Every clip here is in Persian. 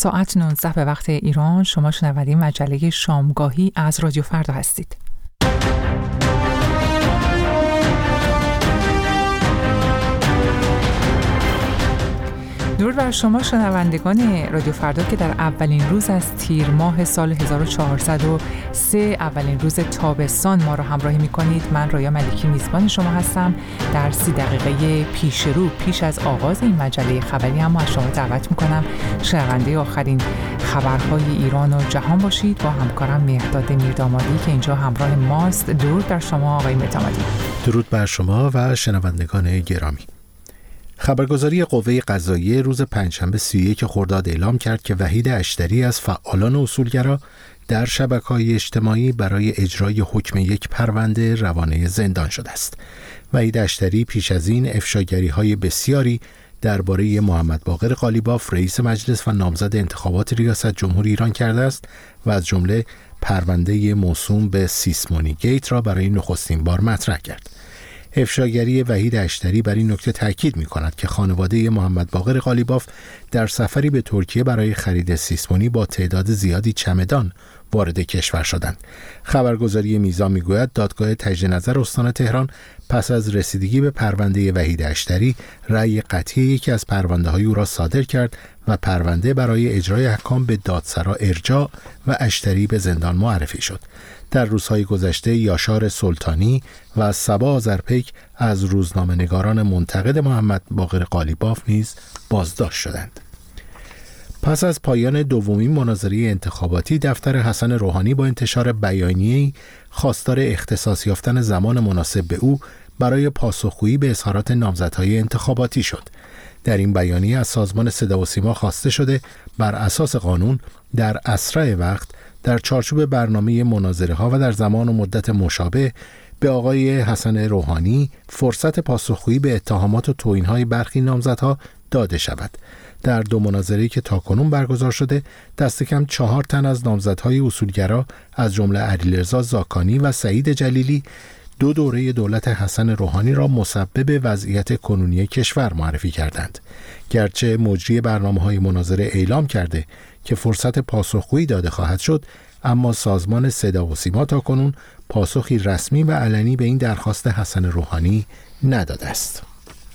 ساعت 19 به وقت ایران. شما شنونده مجله شامگاهی از رادیو فردا هستید. درود بر شما شنوندگان رادیو فردا که در اولین روز از تیر ماه سال 1403 اولین روز تابستان ما را همراهی می‌کنید. من رویا ملکی میزبان شما هستم. در 30 دقیقه پیش از آغاز این مجله خبری هم از شما دعوت می‌کنم شنونده آخرین خبرهای ایران و جهان باشید با همکارم مهرداد میردامادی که اینجا همراه ماست. درود بر شما آقای میردامادی. درود بر شما و شنوندگان گرامی. خبرگزاری قوه قضاییه روز پنجشنبه 31 خرداد اعلام کرد که وحید اشتری از فعالان اصولگرا در شبکه‌های اجتماعی برای اجرای حکم یک پرونده روانه زندان شده است. وحید اشتری پیش از این افشاگری‌های بسیاری درباره محمد باقر قالیباف رئیس مجلس و نامزد انتخابات ریاست جمهوری ایران کرده است و از جمله پرونده موسوم به سیسمونی گیت را برای نخستین بار مطرح کرد. افشاگری وحید اشتری بر این نکته تاکید می‌کند که خانواده محمد باقر قالیباف در سفری به ترکیه برای خرید سیسمونی با تعداد زیادی چمدان وارد کشور شدند. خبرگزاری میزان میگوید دادگاه تجدید نظر استان تهران پس از رسیدگی به پرونده وحید اشتری رأی قطعی یکی از پرونده‌های او را صادر کرد و پرونده برای اجرای احکام به دادسرا ارجاع و اشتری به زندان معرفی شد. در روزهای گذشته یاشار سلطانی و صبا آذرپیک از روزنامه‌نگاران منتقد محمد باقر قالیباف نیز بازداشت شدند. پس از پایان دومین مناظره انتخاباتی دفتر حسن روحانی با انتشار بیانیه‌ای خواستار اختصاص یافتن زمان مناسب به او برای پاسخگویی به اظهارات نامزدهای انتخاباتی شد. در این بیانیه از سازمان صدا و سیما خواسته شده بر اساس قانون در اسرع وقت در چارچوب برنامه مناظره‌ها و در زمان و مدت مشابه به آقای حسن روحانی فرصت پاسخگویی به اتهامات و توهین‌های برخی نامزدها داده شود. در دو مناظره‌ای که تاکنون برگزار شده دست کم 4 تن از نامزدهای اصولگرا از جمله علیرضا زاکانی و سعید جلیلی 2 دوره دولت حسن روحانی را مسبب وضعیت کنونی کشور معرفی کردند. گرچه مجری برنامه‌های مناظره اعلام کرده که فرصت پاسخگویی داده خواهد شد، اما سازمان صدا و سیما تاکنون پاسخی رسمی و علنی به این درخواست حسن روحانی نداده است.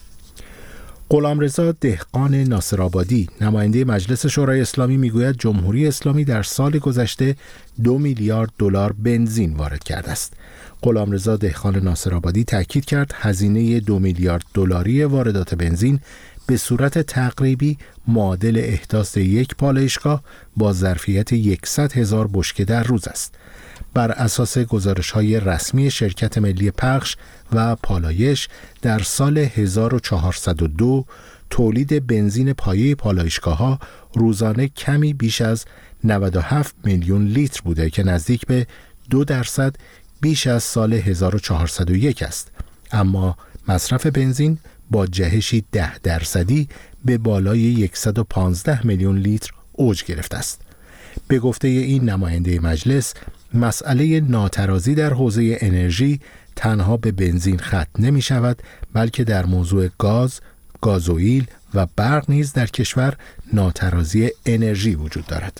غلامرضا دهقان ناصرآبادی نماینده مجلس شورای اسلامی میگوید جمهوری اسلامی در سال گذشته 2 میلیارد دلار بنزین وارد کرده است. غلامرضا دهقان ناصرآبادی تاکید کرد هزینه 2 میلیارد دلاری واردات بنزین به صورت تقریبی معادل احداث یک پالایشگاه با ظرفیت 100,000 بشکه در روز است. بر اساس گزارش‌های رسمی شرکت ملی پخش و پالایش در سال 1402 تولید بنزین پایه پالایشگاه‌ها روزانه کمی بیش از 97 میلیون لیتر بوده که نزدیک به 2% بیش از سال 1401 است. اما مصرف بنزین با جهشی 10% به بالای 115 میلیون لیتر اوج گرفته است. به گفته این نماینده مجلس، مسئله ناترازی در حوزه انرژی تنها به بنزین ختم نمی شود، بلکه در موضوع گاز، گازوئیل و برق نیز در کشور ناترازی انرژی وجود دارد.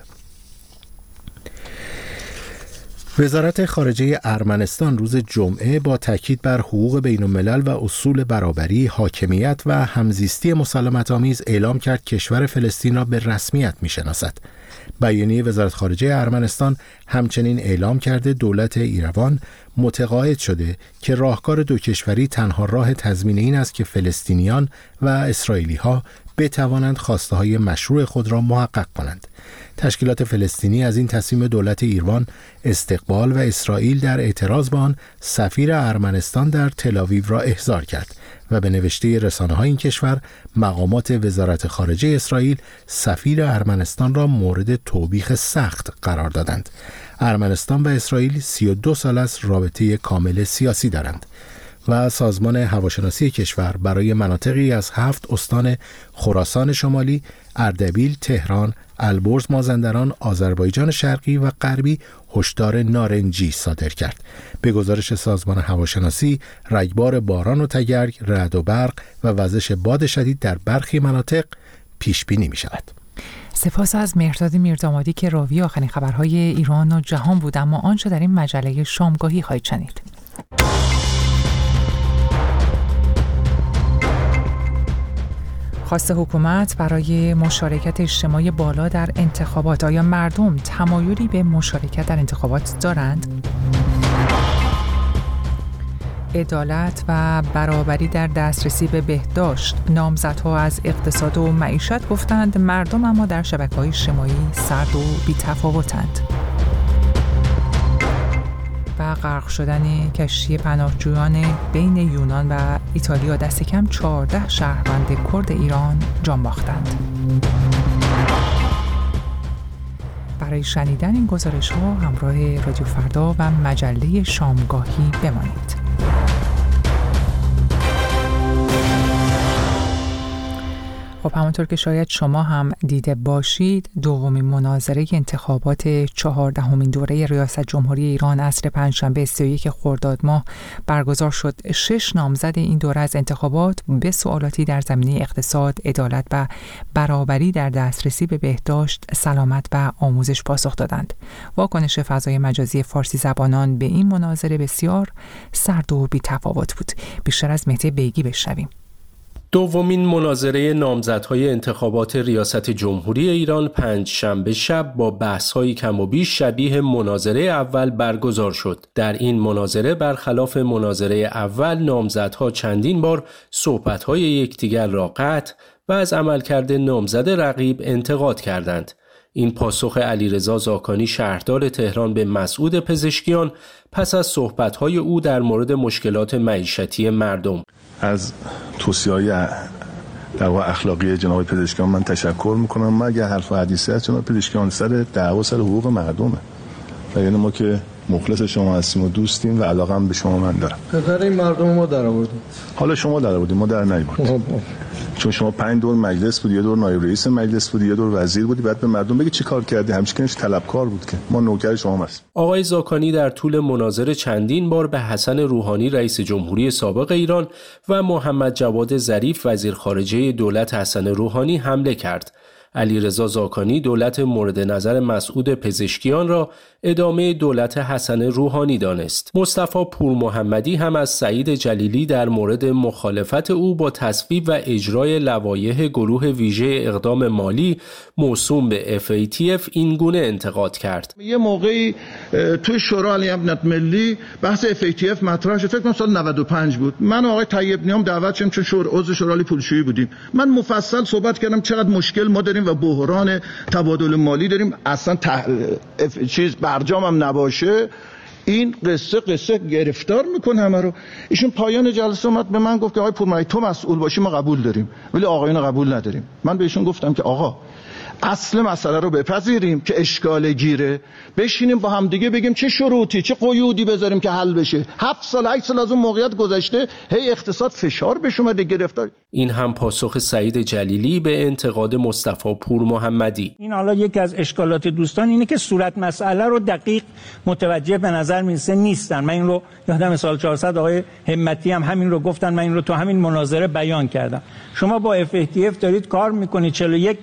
وزارت خارجه ارمنستان روز جمعه با تاکید بر حقوق بین الملل و اصول برابری، حاکمیت و همزیستی مسالمت‌آمیز اعلام کرد کشور فلسطین را به رسمیت می‌شناسد. بیانیه وزارت خارجه ارمنستان همچنین اعلام کرده دولت ایروان متقاعد شده که راهکار دو کشوری تنها راه تضمین این است که فلسطینیان و اسرائیلی‌ها بتوانند خواسته‌های مشروع خود را محقق کنند. تشکیلات فلسطینی از این تصمیم دولت ایروان استقبال و اسرائیل در اعتراض به آن سفیر ارمنستان در تل‌آویو را احضار کرد و به نوشته رسانه‌های این کشور مقامات وزارت خارجه اسرائیل سفیر ارمنستان را مورد توبیخ سخت قرار دادند. ارمنستان و اسرائیل 32 سال است رابطه کامل سیاسی دارند و سازمان هواشناسی کشور برای مناطقی از 7 استان خراسان شمالی، اردبیل، تهران، البرز، مازندران، آذربایجان شرقی و غربی هشدار نارنجی صادر کرد. به گزارش سازمان هواشناسی، رگبار باران و تگرگ، رعد و برق و وزش باد شدید در برخی مناطق پیش بینی می شود. سپاس از مهرداد میردامادی که راوی آخرین خبرهای ایران و جهان بود. اما آنچه در این مجله شامگاهی خواهید شنید. خواست حکومت برای مشارکت اجتماعی بالا در انتخابات. آیا مردم تمایلی به مشارکت در انتخابات دارند؟ عدالت و برابری در دسترسی به بهداشت. نامزدها از اقتصاد و معیشت گفتند مردم اما در شبکه‌های اجتماعی سرد و بی‌تفاوتند. و غرق شدن کشتی پناهجویان بین یونان و ایتالیا، دست کم 14 شهروند کرد ایران جان باختند. برای شنیدن این گزارش‌ها همراه رادیو فردا و مجله شامگاهی بمانید. خب همونطور که شاید شما هم دیده باشید، دومین مناظره انتخابات 14مین دوره ریاست جمهوری ایران عصر پنجشنبه 31 خرداد ماه برگزار شد. 6 نامزد این دوره از انتخابات به سوالاتی در زمینه اقتصاد، عدالت و برابری در دسترسی به بهداشت، سلامت و آموزش پاسخ دادند. واکنش فضای مجازی فارسی زبانان به این مناظره بسیار سرد و بی‌تفاوت بود. بیشتر از مهدی بیگی بشنویم. دومین مناظره نامزدهای انتخابات ریاست جمهوری ایران پنجشنبه شب با بحث‌های کم و بیش شبیه مناظره اول برگزار شد. در این مناظره برخلاف مناظره اول نامزدها چندین بار صحبت‌های یکدیگر را قطع و از عملکرد نامزد رقیب انتقاد کردند. این پاسخ علیرضا زاکانی شهردار تهران به مسعود پزشکیان پس از صحبت‌های او در مورد مشکلات معیشتی مردم. از توصیه‌های در واقع اخلاقی جناب پزشکیان من تشکر میکنم. من اگه حرف و حدیثی از جناب پزشکیان سر دعوا سر حقوق مردمه و یعنی ما که مخلص شما هستیم و دوستیم و علاقه هم به شما من دارم. پدر این مردم ما در آوردیم. حالا شما در آوردیم، ما در نیاوردیم. چون شما 5 دور مجلس بودی، 1 دور نایب رئیس مجلس بودی، 1 دور وزیر بودی، بعد به مردم بگی چی کار کردی. همیشه طلبکار بود که ما نوکر شما هستیم. آقای زاکانی در طول مناظره چندین بار به حسن روحانی رئیس جمهوری سابق ایران و محمد جواد ظریف وزیر خارجه دولت حسن روحانی حمله کرد. علیرضا زاکانی دولت مورد نظر مسعود پزشکیان را ادامه دولت حسن روحانی دانست. مصطفی پورمحمدی هم از سعید جلیلی در مورد مخالفت او با تصویب و اجرای لوایح گروه ویژه اقدام مالی موسوم به FATF این گونه انتقاد کرد. یه موقعی توی شورای عالی امنیت ملی بحث FATF مطرح شد، فکر کنم سال 95 بود. من و آقای طیب نیام دعوت شدیم چون عضو شورای عالی پولشویی بودیم. من مفصل صحبت کردم چقدر مشکل ما داریم و بحران تبادل مالی داریم، اصلا چیز برجام هم نباشه این قصه گرفتار میکنه همه رو. ایشون پایان جلسه اومد به من گفت که آقای پورمحمدی تو مسئول باشی ما قبول داریم ولی آقایون قبول نداریم. من بهشون گفتم که آقا اصل مسئله رو بپذیریم که اشکال گیره، بشینیم با هم دیگه بگیم چه شروطی چه قیودی بذاریم که حل بشه. 7 سال 8 سال از اون موقعیت گذشته، هی اقتصاد فشار بهش اومده گرفتار. این هم پاسخ سعید جلیلی به انتقاد مصطفی پورمحمدی. این حالا یکی از اشکالات دوستان اینه که صورت مسئله رو دقیق متوجه به نظر میرسه نیستن. من این رو یادم سال 400 آقای همتی هم همین رو گفتن، من این رو تو همین مناظره بیان کردم. شما با FATF دارید کار میکنید، 41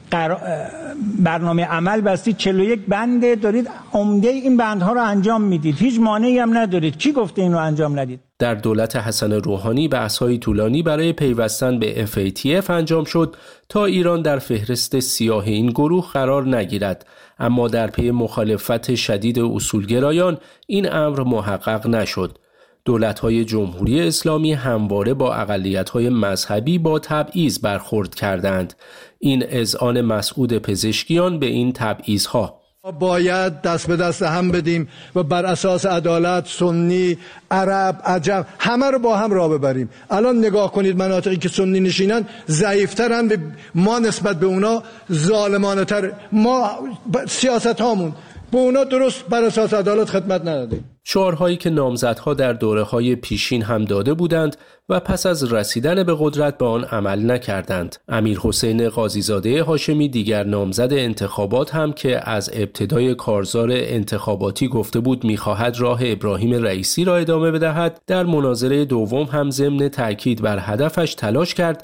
برنامه عمل بستید، 41 بنده دارید، عمده این بندها رو انجام میدید، هیچ مانعی هم ندارید. کی گفته این رو انجام ندید؟ در دولت حسن روحانی بحث‌های طولانی برای پیوستن به FATF انجام شد تا ایران در فهرست سیاه این گروه قرار نگیرد، اما در پی مخالفت شدید اصولگرایان این امر محقق نشد. دولت‌های جمهوری اسلامی همواره با اقلیت‌های مذهبی با تبعیض برخورد کردند. این اذعان مسعود پزشکیان به این تبعیض‌ها. باید دست به دست هم بدیم و بر اساس عدالت سنی، عرب، عجم همه رو با هم راه ببریم. الان نگاه کنید مناطقی که سنی نشینن ضعیف‌ترن، ما نسبت به اونا ظالمانه‌تر. ما سیاست هامون به اونا درست بر اساس عدالت خدمت ندادیم. شعارهایی که نامزدها در دوره‌های پیشین هم داده بودند و پس از رسیدن به قدرت به آن عمل نکردند. امیرحسین قاضیزاده هاشمی دیگر نامزد انتخابات هم که از ابتدای کارزار انتخاباتی گفته بود می‌خواهد راه ابراهیم رئیسی را ادامه بدهد، در مناظره دوم هم ضمن تأکید بر هدفش تلاش کرد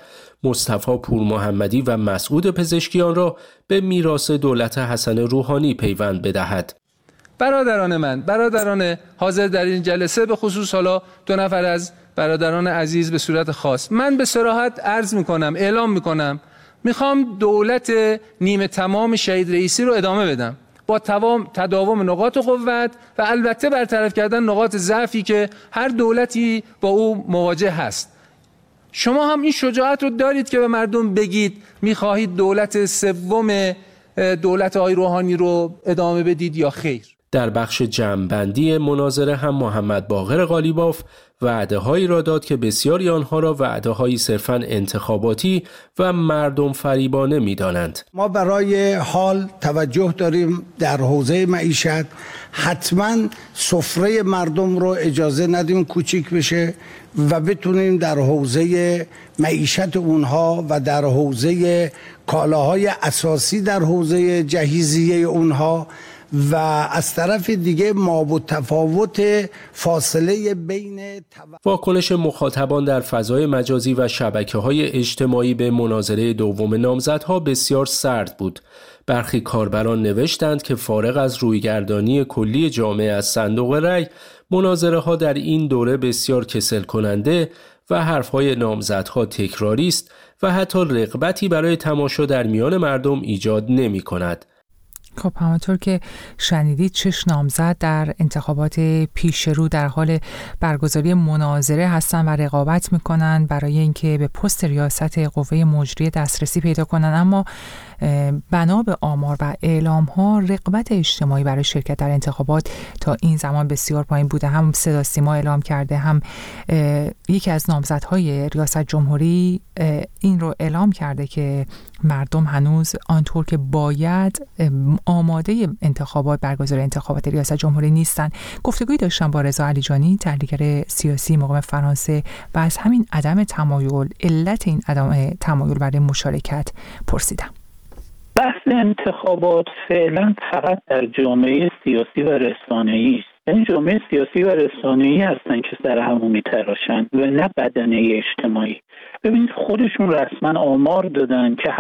مصطفی پورمحمدی و مسعود پزشکیان را به میراث دولت حسن روحانی پیوند بدهد. برادران من، برادران حاضر در این جلسه، به خصوص حالا 2 نفر از برادران عزیز به صورت خاص، من به صراحت عرض میکنم، اعلام میکنم میخوام دولت نیمه تمام شهید رئیسی رو ادامه بدم با تداوم نقاط قوت و البته برطرف کردن نقاط ضعفی که هر دولتی با او مواجه هست. شما هم این شجاعت رو دارید که به مردم بگید میخواهید دولت سوم دولت آقای روحانی رو ادامه بدید یا خیر؟ در بخش جمع‌بندی مناظره هم محمد باقر قالیباف وعده‌هایی را داد که بسیاری آنها را وعده‌هایی صرفاً انتخاباتی و مردم فریبانه می‌دانند. ما برای حال توجه داریم در حوزه معیشت، حتماً سفره مردم رو اجازه ندیم کوچیک بشه و بتونیم در حوزه معیشت اونها و در حوزه کالاهای اساسی در حوزه جهیزیه اونها و از طرف دیگه مابعد تفاوت فاصله بین واکنش مخاطبان در فضای مجازی و شبکه‌های اجتماعی به مناظره دوم نامزدها بسیار سرد بود. برخی کاربران نوشتند که فارغ از رویگردانی کلی جامعه از صندوق رای، مناظره‌ها در این دوره بسیار کسل کننده و حرف‌های نامزدها تکراری است و حتی رغبتی برای تماشا در میان مردم ایجاد نمی‌کند. خب همانطور که شنیدید 6 نامزد در انتخابات پیش رو در حال برگزاری مناظره هستن و رقابت میکنن برای اینکه به پست ریاست قوه مجریه دسترسی پیدا کنن، اما بنا به آمار و اعلام ها رغبت اجتماعی برای شرکت در انتخابات تا این زمان بسیار پایین بوده. هم صدا سیما اعلام کرده، هم یکی از نامزدهای ریاست جمهوری این رو اعلام کرده که مردم هنوز آنطور که باید آماده انتخابات، برگزاری انتخابات ریاست جمهوری نیستن. گفتگویی داشتم با رضا علیجانی، تحلیلگر سیاسی مقام فرانسه، و از همین عدم تمایل، علت این عدم تمایل برای مشارکت پرسیدم. بحث انتخابات فعلا فقط در جامعه سیاسی و رسانه‌ای است. این جامعه سیاسی و رسانه‌ای هستن که سر همون میتراشن و نه بدنه اجتماعی. ببینید خودشون رسما آمار دادن که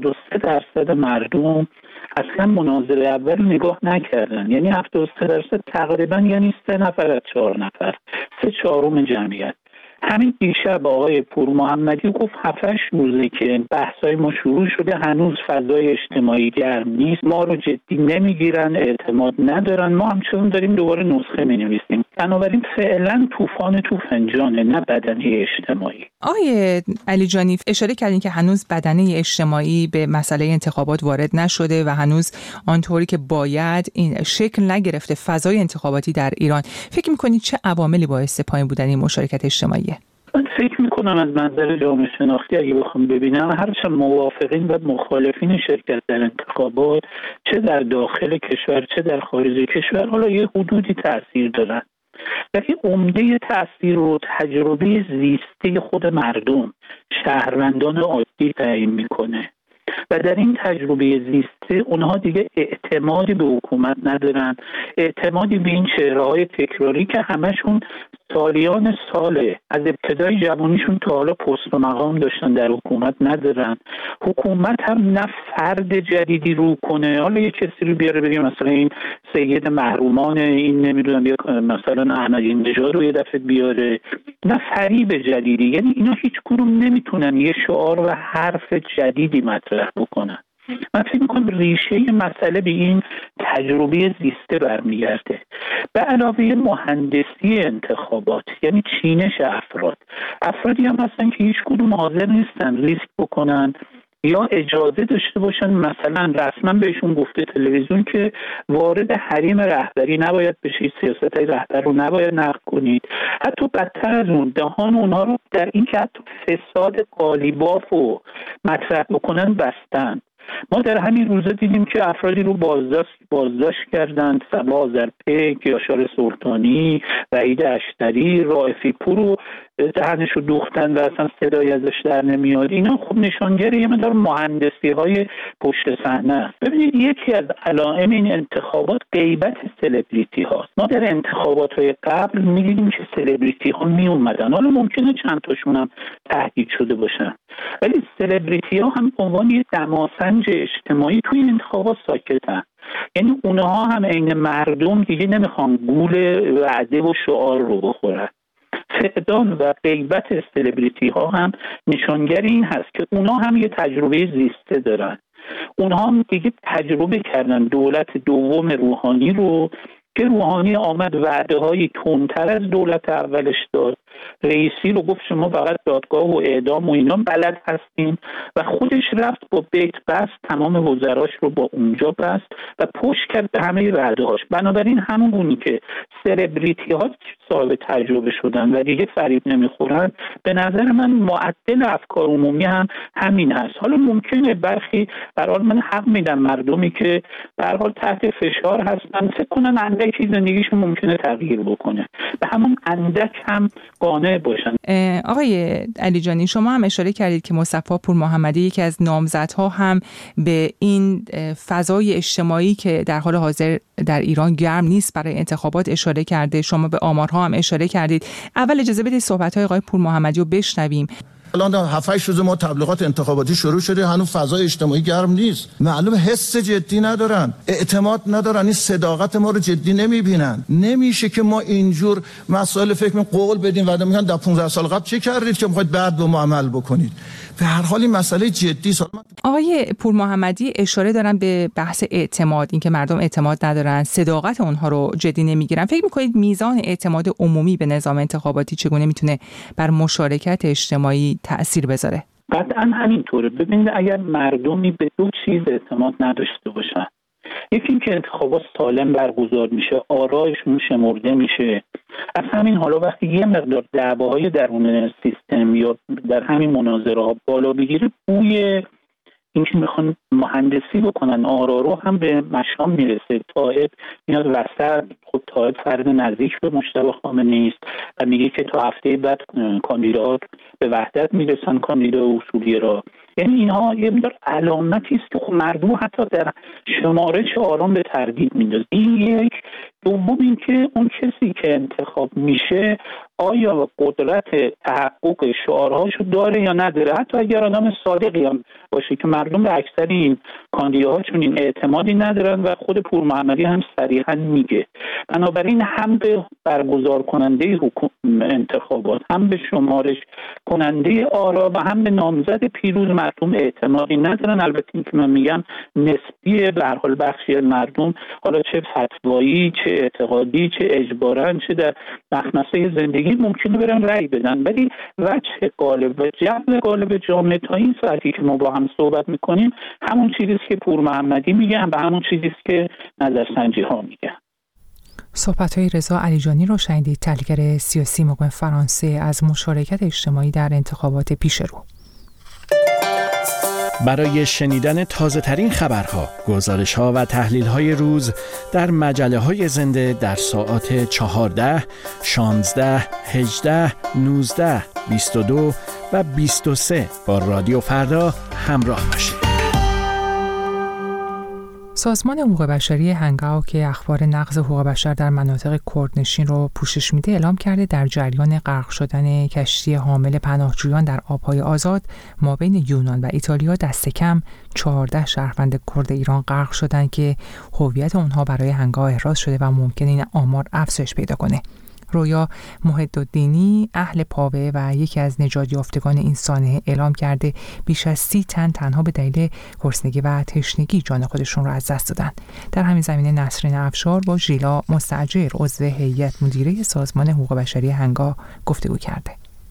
73% مردم اصلا مناظره اول نگاه نکردن. یعنی 73% تقریبا یعنی 3 نفر از 4 نفر، 3/4 جمعیت. همین دیشب آقای پورمحمدی گفت 7-8 روزه که بحثای ما شروع شده، هنوز فضای اجتماعی گرم نیست، ما رو جدی نمیگیرن، اعتماد ندارن، ما همچنان داریم دوباره نسخه مینویسیم. بنابراین فعلا طوفان تو فنجانه، نه بدنه اجتماعی. آقای علیجانی اشاره کردین که هنوز بدنه اجتماعی به مسئله انتخابات وارد نشده و هنوز آنطوری که باید این شکل نگرفته فضای انتخاباتی در ایران. فکر می‌کنید چه عواملی باعث پایین بودن این مشارکت اجتماعی؟ من فکر میکنم از منظر جامعه شناختی اگه بخوام ببینم، هرچند موافقین و مخالفین شرکت در انتخابات چه در داخل کشور چه در خارج کشور حالا یه حدودی تاثیر دارن، ولی عمده تاثیر رو تجربه زیستی خود مردم، شهروندان عادی تعیین میکنه و در این تجربه زیسته اونها دیگه اعتمادی به حکومت ندارن، اعتمادی به این چهره‌های تکراری که همشون سالیان ساله از ابتدای جوانیشون تا حالا پست و مقام داشتن در حکومت ندارن. حکومت هم نه فرد جدیدی رو کنه، حالا یه کسی رو بیاره بگیم مثلا این سید محرومان، این نمیدونم یا مثلا احمدی نژاد رو یه دفعه بیاره، نه فریب جدیدی. یعنی اینا هیچ کدوم نمیتونن یه شعار و حرف جدیدی مطرح بکنن. من فکر می‌کنم ریشه مسئله به این تجربه زیسته برمیگرده، به علاوه مهندسی انتخابات، یعنی چینش افرادی هم هستن که هیچ کدوم حاضر نیستن ریسک بکنن یا اجازه داشته باشن مثلا رسما بهشون گفته تلویزیون که وارد حریم رهبری نباید بشید، سیاست‌های رهبر رو نباید نقد کنید. حتی بدتر از اون دهان اونها رو در این که حتی فساد قالیباف رو مطرح بکنن بستن. ما در همین روزا دیدیم که افرادی رو بازداشت کردند، صبا آذرپیک، یاشار سلطانی، وحید اشتری، رائفی پور رو دهنشو دوختن و اصلا صدایی ازش در نمیاد. اینا خب نشانگر یه مقدار مهندسی‌های پشت صحنه است. ببینید یکی از علائم این انتخابات غیبت سلبریتی هاست. ما در انتخابات‌های قبل می‌دیدیم که سلبریتی ها میومدن، حالا ممکنه چند تاشون هم تهدید شده باشن، ولی سلبریتی ها هم به عنوان یه دماسنج اجتماعی توی این انتخابات ساکتن. یعنی اونها هم عین مردم دیگه نمیخوان گول وعده و شعار رو بخورن. فقدان و غیبت سلبریتی ها هم نشانگر این هست که اونها هم یه تجربه زیسته دارن. اونها هم دیگه تجربه کردن دولت دوم روحانی رو که روحانی آمد وعده های تندتر از دولت اولش داد. رئیسی رو گفت شما فقط دادگاه و اعدام و اینا بلد هستین و خودش رفت با بیت بست تمام وزراش رو با اونجا بست و پشت کرد به همه وعده هاش. بنابراین همونی که سلبریتی ها صاحب تجربه شدن و دیگه فریب نمیخورن، به نظر من معدل افکار عمومی هم همین هست. حالا ممکنه برخی به هر حال من حق میدم مردمی که به هر حال تحت فشار هستن فکر کنن اندکی زندگیشون ممکنه تغییر بکنه، به همون اندک هم قانع باشن. آقای علیجانی شما هم اشاره کردید که مصطفی پور محمدی یکی از نامزدها هم به این فضای اجتماعی که در حال حاضر در ایران گرم نیست برای انتخابات اشاره کرده. شما به آمارها هم اشاره کردید. اول اجازه بدید صحبت‌های آقای پور محمدی رو بشنویم. الان 7-8 روز ما تبلیغات انتخاباتی شروع شده، هنوز فضای اجتماعی گرم نیست. معلومه حس جدی ندارن، اعتماد ندارن، این صداقت ما رو جدی نمیبینن. نمیشه که ما اینجور مسائل فکر می قول بدیم و میگن در 15 سال قبل چه کردید که میخواید بعد به ما عمل بکنید. به هر حال این مسئله جدی است. آقای پور محمدی اشاره دارن به بحث اعتماد، اینکه مردم اعتماد ندارن، صداقت اونها رو جدی نمیگیرن. فکر میکنید میزان اعتماد عمومی به نظام انتخاباتی چگونه میتونه بر مشارکت اجتماعی تأثیر بذاره؟ قطعا همینطوره. ببینید اگر مردمی به دو چیز اعتماد نداشته باشن، یکی این که انتخابات سالم برگزار میشه، آرایشون شمرده میشه، از همین حالا وقتی یه مقدار دعواهای درون سیستم یا در همین مناظره ها بالا بگیره، بوی اینکه میخوان مهندسی بکنن آرا رو هم به مشام میرسه. طائب میاد وسط، خب طائب فرد نزدیک به مجتبی خامنه‌ای است و میگه که تا هفته بعد کاندیدات به وحدت میرسن، کاندیدای اصولی را. یعنی اینها یه مقدار علامتی است که خب مردم حتی در شمارش آرام به تردید میندازه. این یک. دوم این که اون کسی که انتخاب میشه آیا قدرت تحقق شعارهاشو داره یا نداره. حتی اگر آدم صادقی هم باشه که مردم به اکثر این کاندیداها چون این اعتمادی ندارن و خود پور محمدی هم صریحا میگه. بنابراین هم به برگزار کننده انتخابات، هم به شمارش کننده آرا و هم به نامزد پیروز مردم اعتمادی ندارن. البته این که من میگم نسبیه، به هر حال بخشی از مردم حالا چه فتوایی، چه اعتقادی، چه اجبارن، چه در مخمسه زندگی ممکنه برن رأی بدن، ولی وجه غالب و جو غالب جامعه تا این ساعتی که ما با هم صحبت میکنیم همون چیزیه که پور محمدی میگن و همون چیزیه که نظرسنجی ها میگن. صحبت‌های رضا علیجانی رو شنیدید، تحلیلگر سیاسی مقیم فرانسه از مشارکت اجتماعی در انتخابات پیش رو. برای شنیدن تازه‌ترین خبرها، گزارش‌ها و تحلیل‌های روز در مجله‌های زنده در ساعات 14، 16، 18، 19، 22 و 23 با رادیو فردا همراه باشید. سازمان حقوق بشری هنگاو که اخبار نقض حقوق بشر در مناطق کردنشین رو پوشش میده اعلام کرده در جریان غرق شدن کشتی حامل پناهجویان در آبهای آزاد مابین یونان و ایتالیا دست کم 14 شهروند کرد ایران غرق شدن که هویت اونها برای هنگاو احراز شده و ممکنه این آمار افزایش پیدا کنه. رویا محدالدینی اهل پاوه و یکی از نجات یافتگان این سانحه اعلام کرده بیش از 30 تن تنها به دلیل گرسنگی و تشنگی جان خودشون را از دست دادن. در همین زمینه نسرین افشار با ژیلا مستاجر عضو هیئت مدیره سازمان حقوق بشری هنگا گفتگو کرده.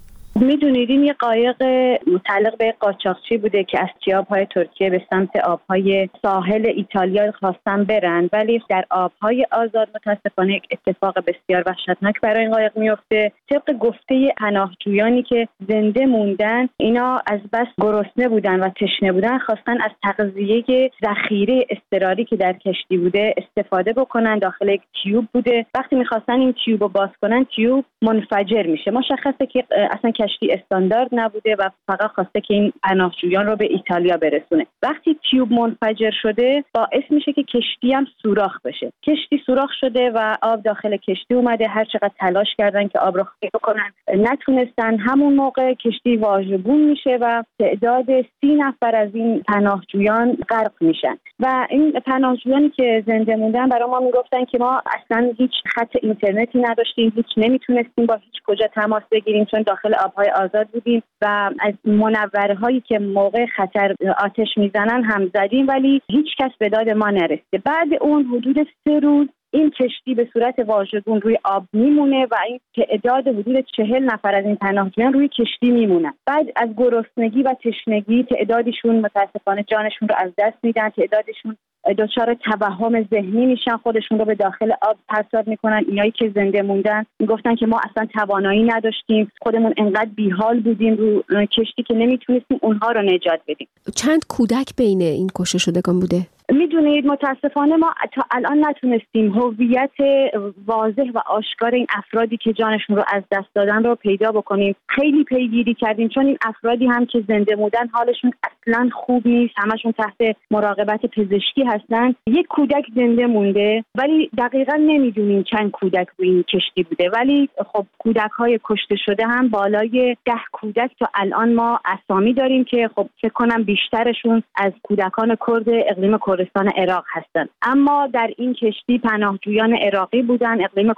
میدونید این یه قایق متعلق به قاچاقچی بوده که از چیاب‌های ترکیه به سمت آب‌های ساحل ایتالیا خواستن برن، ولی در آب‌های آزاد متاسفانه یک اتفاق بسیار وحشتناک برای این قایق میفته. طبق گفته پناهجویانی که زنده موندن، اینا از بس گرسنه بودن و تشنه بودن، خواستن از تغذیه ذخیره اضطراری که در کشتی بوده استفاده بکنن. داخل یک تیوب بوده. وقتی می‌خواستن این تیوب رو باز کنن، تیوب منفجر میشه. مشخصه که اصلا کشتی استاندارد نبوده و فقط خواسته که این پناهجویان رو به ایتالیا برسونه. وقتی تیوب منفجر شده، باعث میشه که کشتی هم سوراخ بشه. کشتی سوراخ شده و آب داخل کشتی اومده. هر چقدر تلاش کردن که آب رو خالی کنن نتونستن. همون موقع کشتی واژگون میشه و تعداد 30 نفر از این پناهجویان غرق میشن و این پناهجویانی که زنده موندن برای ما میگفتن که ما اصلا هیچ خط اینترنتی نداشتیم، هیچ نمیتونستیم با هیچ کجا تماس بگیریم چون داخل آبهای آزاد بودیم و از منورهایی که موقع خطر آتش میزنن هم زدیم، ولی هیچ کس به داد ما نرسید. بعد اون حدود 3 روز این کشتی به صورت واژگون روی آب میمونه و این تعداد حدود 40 نفر از این پناهجویان روی کشتی میمونن. بعد از گرسنگی و تشنگی تعدادشون متاسفانه جانشون رو از دست میدن، تعدادشون دچار توهم ذهنی میشن، خودشون رو به داخل آب پرتاب میکنن. اینایی که زنده موندن میگفتن که ما اصلا توانایی نداشتیم، خودمون انقدر بیحال بودیم رو کشتی که نمیتونستیم اونها رو نجات بدیم. چند کودک بین این کشته شدگان بوده؟ میدونید متاسفانه ما تا الان نتونستیم هویت واضح و آشکار این افرادی که جانشون رو از دست دادن رو پیدا بکنیم. خیلی پیگیری کردیم چون این افرادی هم که زنده موندن حالشون اصلا خوب نیست، همشون تحت مراقبت پزشکی هستن. یک کودک زنده مونده ولی دقیقاً نمیدونیم چند کودک روی این کشتی بوده، ولی خب کودک‌های کشته شده هم بالای 10 کودک تا الان ما اسامی داریم که خب فکر کنم بیشترشون از کودکان کرد اقلیم کردستان عراق هستند. اما در این کشتی پناهجویان عراقی بودن، اقلیم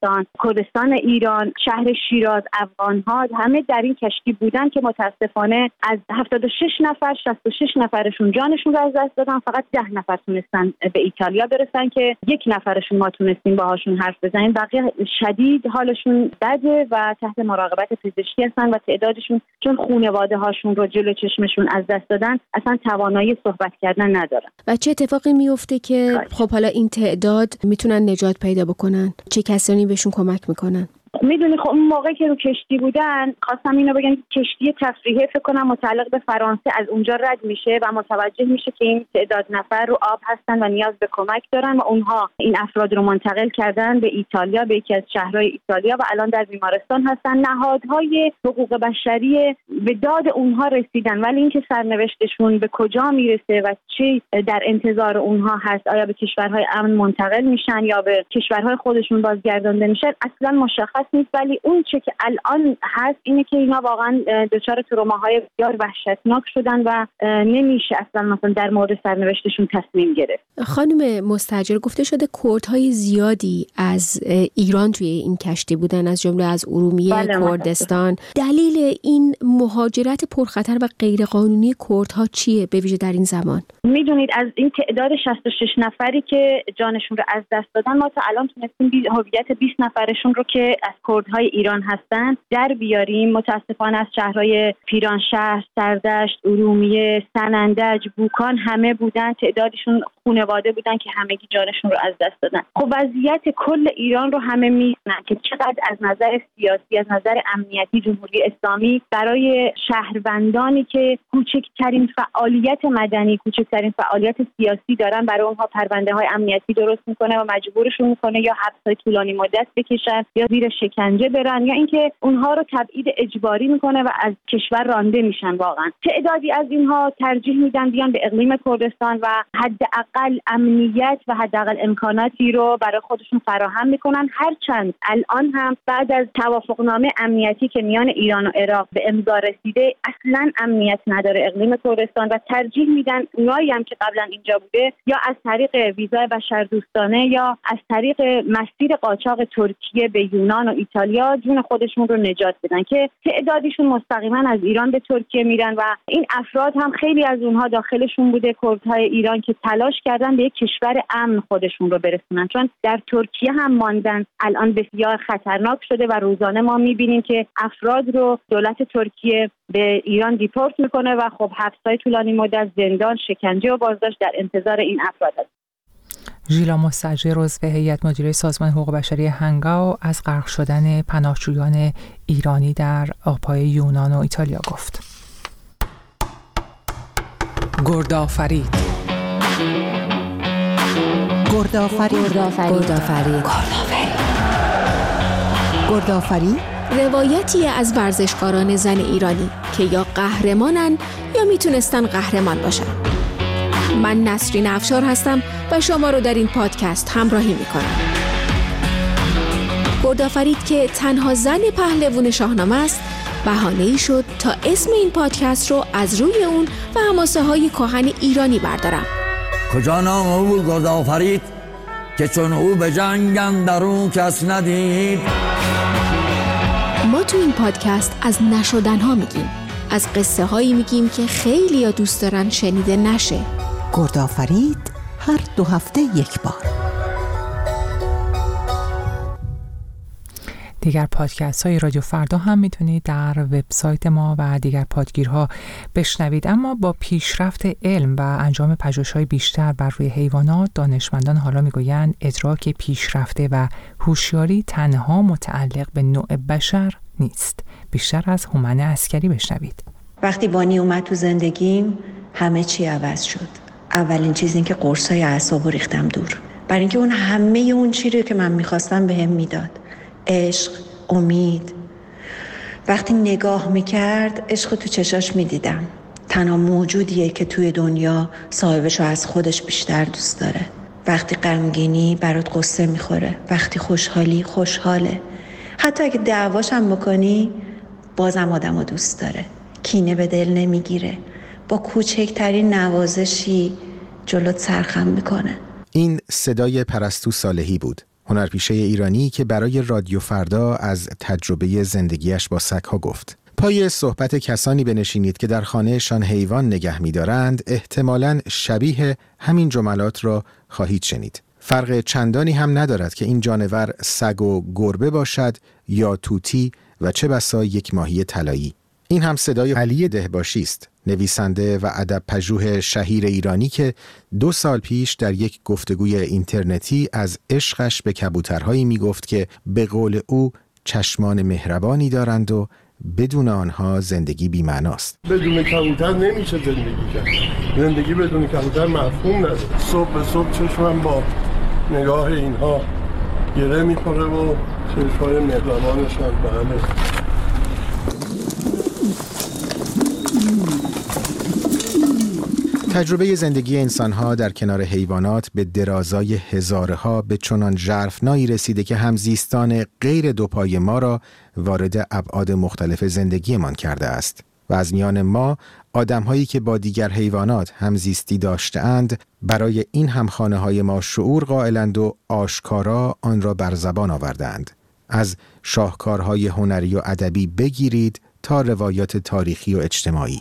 کردستان ایران، شهر شیراز، افغان‌ها همه در این کشتی بودن که متاسفانه از 76 نفر 66 نفرشون جانشون رو از دست دادن. فقط 10 نفر تونستن به ایتالیا برسن که 1 نفرشون ما تونستیم باهاشون حرف بزنیم. بقیه شدید حالشون بده و تحت مراقبت پزشکی هستن و تعدادشون چون خانواده هاشون رو جلو چشمشون از دست دادن اصلا توانایی صحبت کردن ندارن. و چه اتفاقی میفته که خب حالا این تعداد میتونن نجات پیدا بکنن؟ چه کسانی بهشون کمک میکنن؟ میدونی خب اون موقع که رو کشتی بودن خواستم اینو بگم که کشتی تفریحی فکر کنم متعلق به فرانسه از اونجا رد میشه و متوجه میشه که این تعداد نفر رو آب هستن و نیاز به کمک دارن و اونها این افراد رو منتقل کردن به ایتالیا، به یکی از شهرهای ایتالیا و الان در بیمارستان هستن. نهادهای حقوق بشری به داد اونها رسیدن ولی اینکه سرنوشتشون به کجا میرسه و چی در انتظار اونها هست، آیا به کشورهای امن منتقل میشن یا به کشورهای خودشون بازگردانده میشن اصلا مشخص نیست. ولی اون چه که الان هست اینه که اینا واقعا دچار تروماهای بسیار وحشتناک شدن و نمیشه اصلا مثلا در مورد سرنوشتشون تصمیم گرفت. خانم مستاجر گفته شده کردهای زیادی از ایران توی این کشتی بودن، از جمله از ارومیه، کردستان. دلیل این مهاجرت پرخطر و غیرقانونی کردها چیه به ویژه در این زمان؟ میدونید از این تعداد 66 نفری که جانشون رو از دست دادن ما تا الان تونستیم هویت 20 نفرشون رو که از کردهای ایران هستن در بیاریم. متاسفانه از شهرهای پیرانشهر، سردشت، ارومیه، سنندج، بوکان همه بودن. تعدادشون خانواده بودن که همگی جانشون رو از دست دادن. خب وضعیت کل ایران رو همه میدونن که چقدر از نظر سیاسی، از نظر امنیتی جمهوری اسلامی برای شهروندانی که کوچکترین فعالیت مدنی، کوچکترین فعالیت سیاسی دارن برای اونها پرونده های امنیتی درست میکنه و مجبورشون میکنه یا حبس طولانی مدت بکشن یا زیر شکنجه برن یا اینکه اونها رو تبعید اجباری میکنه و از کشور رانده میشن. واقعا تعدادی از اینها ترجیح میدن بیان به اقلیم کردستان و حداقل امنیت و حداقل امکاناتی رو برای خودشون فراهم میکنن، هرچند الان هم بعد از توافقنامه امنیتی که میان ایران و عراق به امضا رسیده اصلا امنیت نداره اقلیم کردستان و ترجیح میدن اونایی هم که قبلا اینجا بوده یا از طریق ویزای بشردوستانه یا از طریق مسیر قاچاق ترکیه به یونان و و ایتالیا جون خودشون رو نجات بدن که تعدادیشون مستقیما از ایران به ترکیه میرن و این افراد هم خیلی از اونها داخلشون بوده کردهای ایران که تلاش کردن به یک کشور امن خودشون رو برسونن، چون در ترکیه هم ماندن الان بسیار خطرناک شده و روزانه ما میبینیم که افراد رو دولت ترکیه به ایران دیپورت میکنه و خب حبس‌های طولانی مدت، زندان، شکنجه و بازداشت در انتظار این افراد است. ژیلا مستاجر عضو هیئت مدیره سازمان حقوق بشری هنگاو از غرق شدن پناهجویان ایرانی در آبهای یونان و ایتالیا گفت. گردآفرید روایتی از ورزشکاران زن ایرانی که یا قهرمانن یا میتونستن قهرمان باشن. من نسرین افشار هستم و شما رو در این پادکست همراهی میکنم. گردآفرید که تنها زن پهلوان شاهنامه است، بهانه‌ای شد تا اسم این پادکست رو از روی اون و حماسه های کهن ایرانی بردارم. کجا نام او بود گردآفرید که چون او به جنگ اندرون کس ندید. ما تو این پادکست از نشدنها میگیم، از قصه هایی میگیم که خیلی ها دوست دارن شنیده نشه. گردآفرید هر 2 هفته یک بار. دیگر پادکست های رادیو فردا هم میتونید در وبسایت ما و دیگر پادگیرها بشنوید. اما با پیشرفت علم و انجام پژوهش‌های بیشتر بر روی حیوانات، دانشمندان حالا میگویند ادراک پیشرفته و هوشیاری تنها متعلق به نوع بشر نیست. بیشتر از هومن عسکری بشنوید. وقتی بانی اومد تو زندگیم همه چی عوض شد. اولین چیز این که قرصای اعصابو ریختم دور، برای اینکه اون همه اون چیزی که من می‌خواستم بهم میداد. عشق، امید. وقتی نگاه میکرد عشق تو چشاش میدیدم. تنها موجودیه که توی دنیا صاحبشو از خودش بیشتر دوست داره. وقتی غمگینی برات قصه میخوره، وقتی خوشحالی خوشحاله. حتی اگه دعواش هم بکنی بازم آدمو دوست داره. کینه به دل نمیگیره. با کوچکترین نوازشی جلوت سرخم میکنه. این صدای پرستو صالحی بود، هنرپیشه ایرانی که برای رادیو فردا از تجربه زندگیش با سگ‌ها گفت. پای صحبت کسانی بنشینید که در خانهشان حیوان نگه می‌دارند، احتمالاً شبیه همین جملات را خواهید شنید. فرق چندانی هم ندارد که این جانور سگ و گربه باشد یا طوطی و چه بسا یک ماهی طلایی. این هم صدای علی دهباشی است، نویسنده و ادب‌پژوه شهیر ایرانی که 2 سال پیش در یک گفتگوی اینترنتی از عشقش به کبوترهایی میگفت که به قول او چشمان مهربانی دارند و بدون آنها زندگی بی‌معناست. بدون کبوتر نمیشه زندگی کرد. زندگی بدون کبوتر مفهوم نداره. صبح به صبح چشمم با نگاه اینها گره میخوره و چشمای مهربانشان به همه. تجربه زندگی انسان‌ها در کنار حیوانات به درازای هزارها به چنان ژرفنایی رسیده که همزیستان غیر دوپای ما را وارد ابعاد مختلف زندگیمان کرده است و از میان ما آدم‌هایی که با دیگر حیوانات همزیستی داشته‌اند برای این همخانه‌های ما شعور قائلند و آشکارا آن را بر زبان آوردند. از شاهکارهای هنری و ادبی بگیرید تا روایات تاریخی و اجتماعی.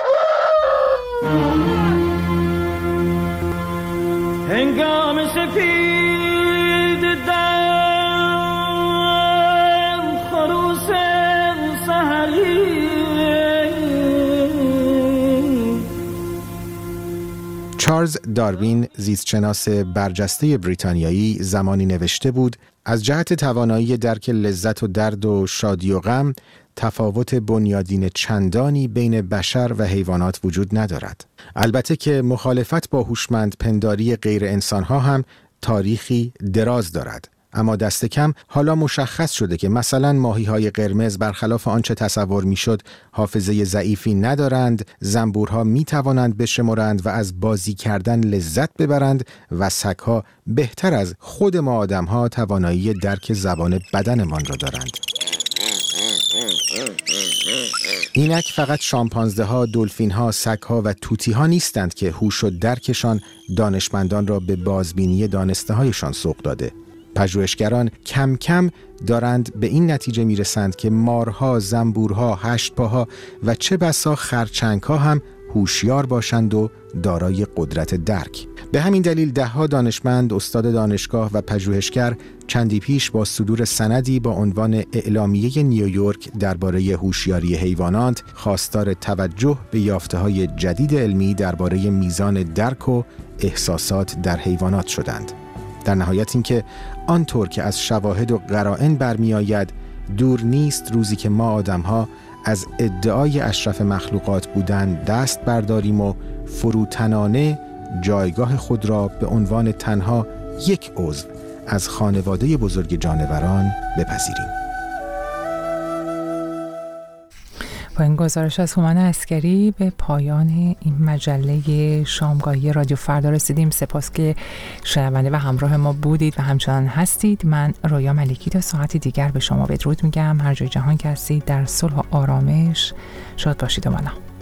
هنگام سپید دم خروس سحری. چارلز داروین، زیستشناس برجسته بریتانیایی، زمانی نوشته بود از جهت توانایی درک لذت و درد و شادی و غم تفاوت بنیادین چندانی بین بشر و حیوانات وجود ندارد. البته که مخالفت با هوشمندپنداری غیر انسانها هم تاریخی دراز دارد. اما دست کم حالا مشخص شده که مثلا ماهی‌های قرمز برخلاف آنچه تصور می‌شد حافظه ضعیفی ندارند، زنبورها می‌توانند بشمرند و از بازی کردن لذت ببرند و سگ‌ها بهتر از خود ما آدم‌ها توانایی درک زبان بدنمان را دارند. اینک فقط شامپانزه‌ها، دلفین‌ها، سگ‌ها و طوطی‌ها نیستند که هوش و درکشان دانشمندان را به بازبینی دانسته‌هایشان سوق داده. پژوهشگران کم کم دارند به این نتیجه میرسند که مارها، زنبورها، هشتپاها و چه بسا خرچنگ‌ها هم هوشیار باشند و دارای قدرت درک. به همین دلیل ده‌ها دانشمند، استاد دانشگاه و پژوهشگر چندی پیش با صدور سندی با عنوان اعلامیه نیویورک درباره هوشیاری حیوانات خواستار توجه به یافته‌های جدید علمی درباره میزان درک و احساسات در حیوانات شدند. در نهایت اینکه آنطور که از شواهد و قرائن برمی آید دور نیست روزی که ما آدم‌ها از ادعای اشرف مخلوقات بودن دست برداریم و فروتنانه جایگاه خود را به عنوان تنها یک عضو از خانواده بزرگ جانوران بپذیریم. با این گزارش از هومن عسکری به پایان این مجله شامگاهی رادیو فردا رسیدیم. سپاس که شنونده و همراه ما بودید و همچنان هستید. من رویا ملکی تا ساعتی دیگر به شما بدرود میگم. هر جای جهان که هستید در صلح و آرامش شاد باشید و مانا.